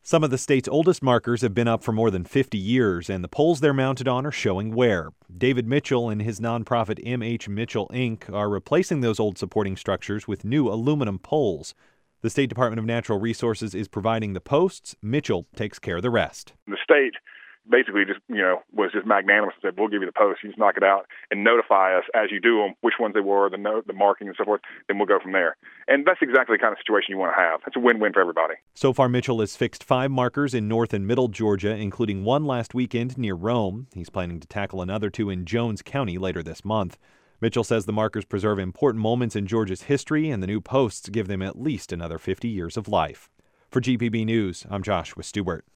Some of the state's oldest markers have been up for more than 50 years, and the poles they're mounted on are showing wear. David Mitchell and his nonprofit MH Mitchell, Inc. are replacing those old supporting structures with new aluminum poles. The State Department of Natural Resources is providing the posts. Mitchell takes care of the rest. The state basically just, was just magnanimous and said, we'll give you the posts. You just knock it out and notify us as you do them, which ones they were, the marking and so forth, then we'll go from there. And that's exactly the kind of situation you want to have. It's a win-win for everybody. So far, Mitchell has fixed 5 markers in North and Middle Georgia, including one last weekend near Rome. He's planning to tackle another 2 in Jones County later this month. Mitchell says the markers preserve important moments in Georgia's history, and the new posts give them at least another 50 years of life. For GPB News, I'm Joshua Stewart.